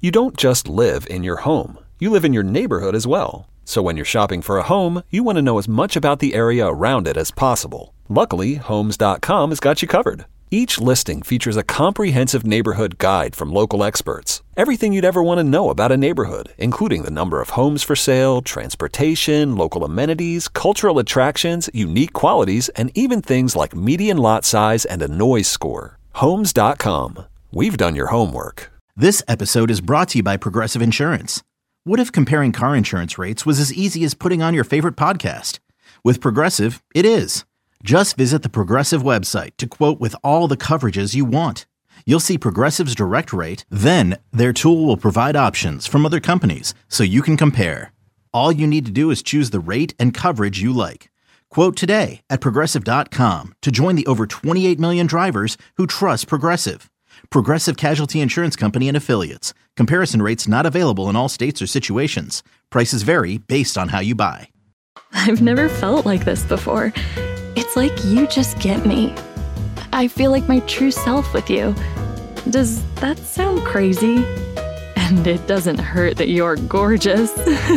You don't just live in your home. You live in your neighborhood as well. So when you're shopping for a home, you want to know as much about the area around it as possible. Luckily, Homes.com has got you covered. Each listing features a comprehensive neighborhood guide from local experts. Everything you'd ever want to know about a neighborhood, including the number of homes for sale, transportation, local amenities, cultural attractions, unique qualities, and even things like median lot size and a noise score. Homes.com. We've done your homework. This episode is brought to you by Progressive Insurance. What if comparing car insurance rates was as easy as putting on your favorite podcast? With Progressive, it is. Just visit the Progressive website to quote with all the coverages you want. You'll see Progressive's direct rate, then their tool will provide options from other companies so you can compare. All you need to do is choose the rate and coverage you like. Quote today at Progressive.com to join the over 28 million drivers who trust Progressive. Progressive Casualty Insurance Company and Affiliates. Comparison rates not available in all states or situations. Prices vary based on how you buy. I've never felt like this before. It's like you just get me. I feel like my true self with you. Does that sound crazy? And it doesn't hurt that you're gorgeous.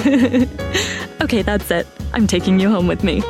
Okay, that's it. I'm taking you home with me.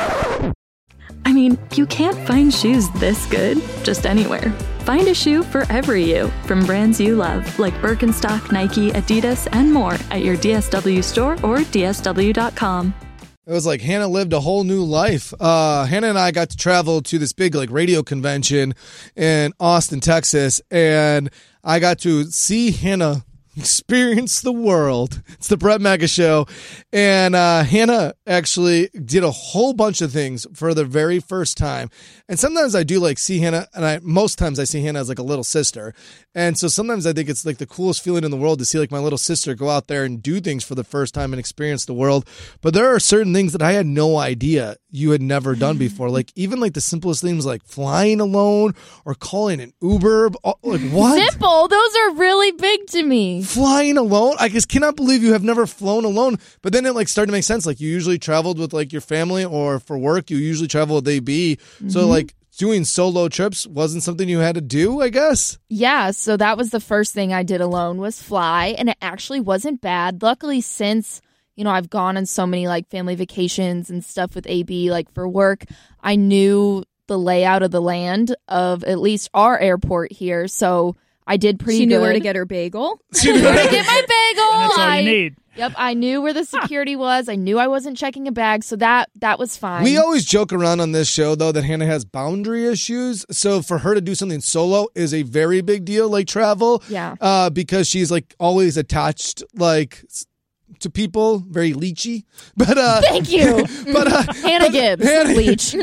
I mean, you can't find shoes this good just anywhere. Find a shoe for every you from brands you love, like Birkenstock, Nike, Adidas, and more at your DSW store or DSW.com. It was like Hannah lived a whole new life. Hannah and I got to travel to this big radio convention in Austin, Texas, and I got to see Hannah experience the world. It's the Brett Mega Show, and Hannah actually did a whole bunch of things for the very first time. And sometimes I do see Hannah, and most times I see Hannah as like a little sister. And so sometimes I think it's like the coolest feeling in the world to see my little sister go out there and do things for the first time and experience the world. But there are certain things that I had no idea you had never done before. Even the simplest things like flying alone or calling an Uber. What? Simple. Those are really big to me. Flying alone? I just cannot believe you have never flown alone. But then it started to make sense. You usually traveled with your family, or for work, you usually travel with AB. Mm-hmm. So doing solo trips wasn't something you had to do, I guess? Yeah, so that was the first thing I did alone was fly, and it actually wasn't bad. Luckily, since, I've gone on so many family vacations and stuff with AB, for work, I knew the layout of the land of at least our airport here, so I did pretty good. She knew where to get her bagel. She knew where to get my bagel. And that's all you need. Yep, I knew where the security was. I knew I wasn't checking a bag, so that was fine. We always joke around on this show, though, that Hannah has boundary issues. So for her to do something solo is a very big deal, travel. Yeah. Because she's always attached, to people, very leechy. But thank you. But Hannah Gibbs, leech.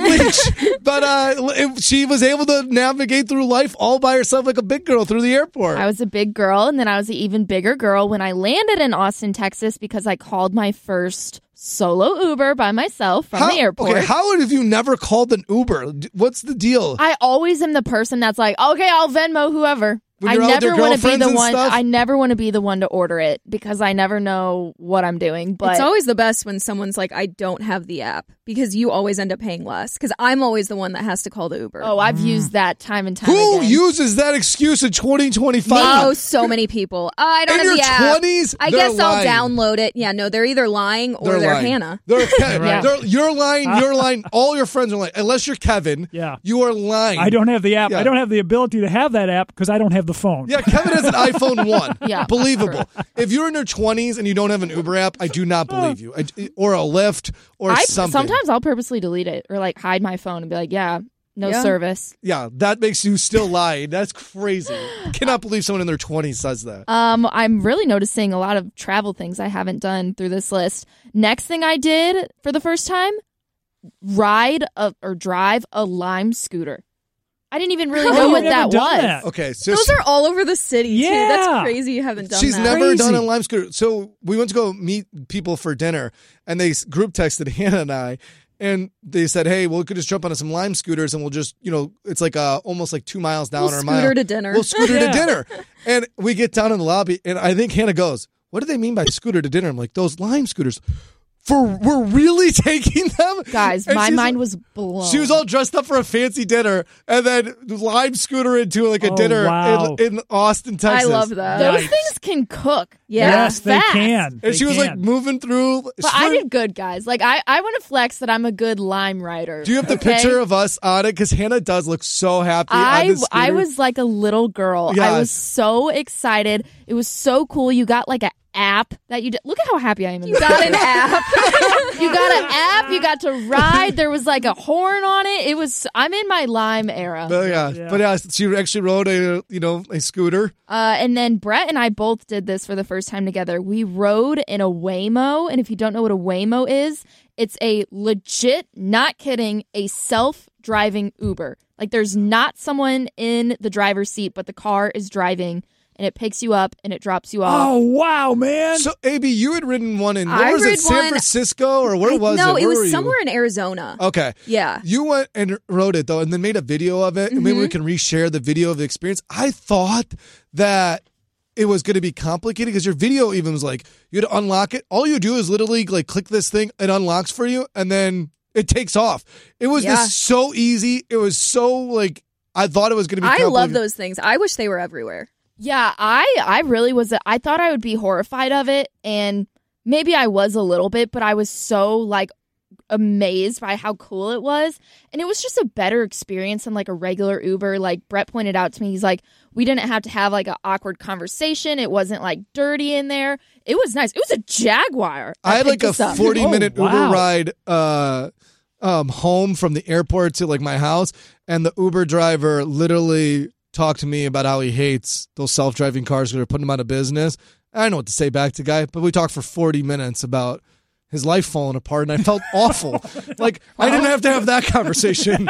But she was able to navigate through life all by herself like a big girl through the airport. I was a big girl, and then I was an even bigger girl when I landed in Austin, Texas, because I called my first solo Uber by myself from the airport. Okay, how have you never called an Uber? What's the deal? I always am the person that's okay, I'll Venmo whoever. I never want to be the one. I never want to be the one to order it because I never know what I'm doing. But it's always the best when someone's like, "I don't have the app," because you always end up paying less. Because I'm always the one that has to call the Uber. Oh, I've used that time and time Who again. uses that excuse in 2025? Oh, so many people. I don't in have the app. In your 20s, I guess lying. I'll download it. Yeah, no, they're either lying or they're Hannah. You're lying. You're lying. All your friends are lying. Unless you're Kevin. Yeah. You are lying. I don't have the app. Yeah. I don't have the ability to have that app because I don't have the phone. Yeah, Kevin has an iPhone 1. Yeah. Believable. If you're in your 20s and you don't have an Uber app, I do not believe you. Or a Lyft or something. Sometimes I'll purposely delete it or hide my phone and be like, no service. Yeah, that makes you still lie. That's crazy. I cannot believe someone in their 20s says that. I'm really noticing a lot of travel things I haven't done through this list. Next thing I did for the first time, drive a Lime scooter. I didn't even really know what that was. That. Okay, so those are all over the city, too. Yeah. That's crazy you haven't done She's that. never done a Lime scooter. So we went to go meet people for dinner, and they group texted Hannah and I, and they said, hey, we could just jump on some Lime scooters, and we'll just, it's almost 2 miles down or a mile. We'll scooter to dinner. We'll scooter to dinner. And we get down in the lobby, and I think Hannah goes, what do they mean by scooter to dinner? I'm like, those Lime scooters. we're really taking them? Guys, And my she's mind was blown. She was all dressed up for a fancy dinner and then lime scooter into like a dinner wow. in Austin, Texas. I love that. Those Yikes. things can cook. Yes, they fast. can. And she was like moving through. But I did good, guys. Like, I want to flex that I'm a good lime rider. Do you have the okay? picture of us on it? Because Hannah does look so happy on this scooter. I was like a little girl. Yes. I was so excited. It was so cool. You got like an app that you did. Look at how happy I am. You got an app. You got an app. You got to ride. There was like a horn on it. I'm in my lime era. But she actually rode a scooter. And then Brett and I both did this for the first time together. We rode in a Waymo, and if you don't know what a Waymo is, it's a legit, not kidding, a self-driving Uber. Like there's not someone in the driver's seat, but the car is driving. And it picks you up and it drops you off. Oh, wow, man. So, AB, you had ridden one in, I was it, rid San one- Francisco? Or where was it? No, Where it were you? was somewhere in Arizona. Okay. Yeah. You went and rode it, though, and then made a video of it. And maybe we can reshare the video of the experience. I thought that it was going to be complicated because your video even was like, you had to unlock it. All you do is literally like click this thing, it unlocks for you, and then it takes off. It was this so easy. It was so like, I thought it was going to be complicated. I love those things. I wish they were everywhere. Yeah, I really was. I thought I would be horrified of it, and maybe I was a little bit, but I was so like amazed by how cool it was, and it was just a better experience than like a regular Uber. Like Brett pointed out to me, he's like, we didn't have to have like an awkward conversation. It wasn't like dirty in there. It was nice. It was a Jaguar. I had like a 40-minute Oh, wow. Uber ride home from the airport to like my house, and the Uber driver literally talked to me about how he hates those self-driving cars because they're putting him out of business. I don't know what to say back to guy, but we talked for 40 minutes about his life falling apart, and I felt awful. Like, I didn't have to have that conversation.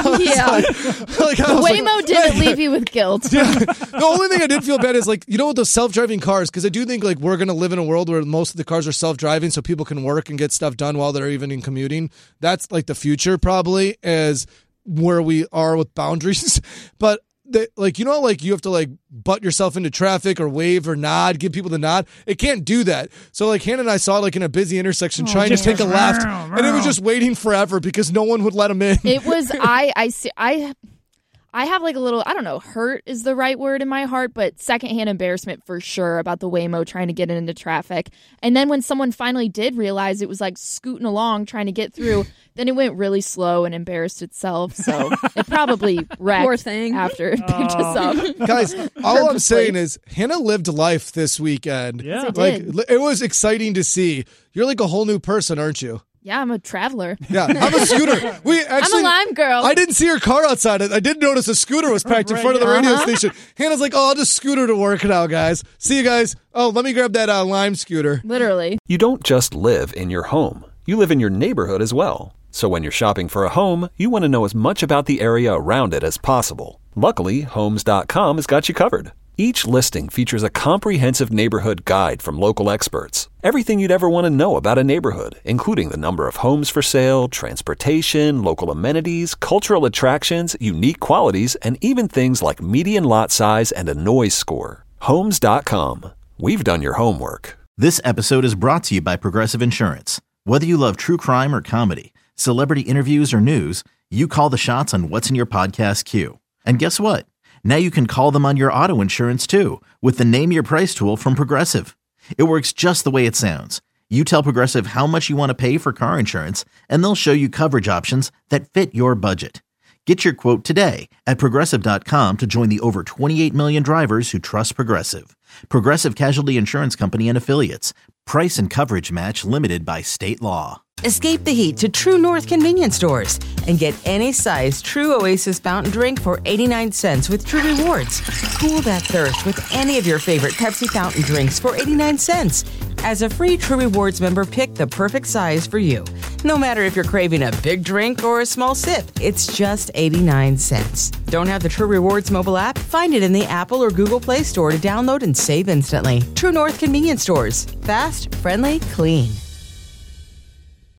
Waymo didn't leave you with guilt. Yeah. The only thing I did feel bad is, like, you know, with those self-driving cars, because I do think, like, we're going to live in a world where most of the cars are self-driving so people can work and get stuff done while they're even in commuting. That's, like, the future probably is where we are with boundaries. But like, you know, like you have to like butt yourself into traffic or wave or nod, give people the nod. It can't do that. So like Hannah and I saw it like in a busy intersection trying to take a left, and it was just waiting forever because no one would let him in. It was I have like a little, I don't know, hurt is the right word in my heart, but secondhand embarrassment for sure about the Waymo trying to get into traffic. And then when someone finally did realize it was like scooting along trying to get through, then it went really slow and embarrassed itself. So it probably wrecked Poor thing. after it picked us up. Guys, all I'm saying is Hannah lived life this weekend. Yeah. Yes, I Like did. it was exciting to see. You're like a whole new person, aren't you? Yeah, I'm a traveler. Yeah, I'm a scooter. I'm a lime girl. I didn't see her car outside. I did notice a scooter was parked in front of the radio station. Hannah's like, "Oh, I'll just scooter to work now, guys. See you guys. Oh, let me grab that lime scooter." Literally. You don't just live in your home. You live in your neighborhood as well. So when you're shopping for a home, you want to know as much about the area around it as possible. Luckily, Homes.com has got you covered. Each listing features a comprehensive neighborhood guide from local experts. Everything you'd ever want to know about a neighborhood, including the number of homes for sale, transportation, local amenities, cultural attractions, unique qualities, and even things like median lot size and a noise score. Homes.com. We've done your homework. This episode is brought to you by Progressive Insurance. Whether you love true crime or comedy, celebrity interviews or news, you call the shots on what's in your podcast queue. And guess what? Now you can call them on your auto insurance too with the Name Your Price tool from Progressive. It works just the way it sounds. You tell Progressive how much you want to pay for car insurance, and they'll show you coverage options that fit your budget. Get your quote today at Progressive.com to join the over 28 million drivers who trust Progressive. Progressive Casualty Insurance Company and Affiliates. Price and coverage match limited by state law. Escape the heat to True North convenience stores and get any size True Oasis fountain drink for 89 cents with True Rewards. Cool that thirst with any of your favorite Pepsi fountain drinks for 89 cents. As a free True Rewards member, pick the perfect size for you. No matter if you're craving a big drink or a small sip, it's just 89 cents. Don't have the True Rewards mobile app? Find it in the Apple or Google Play Store to download and save instantly. True North convenience stores. Fast, friendly, clean.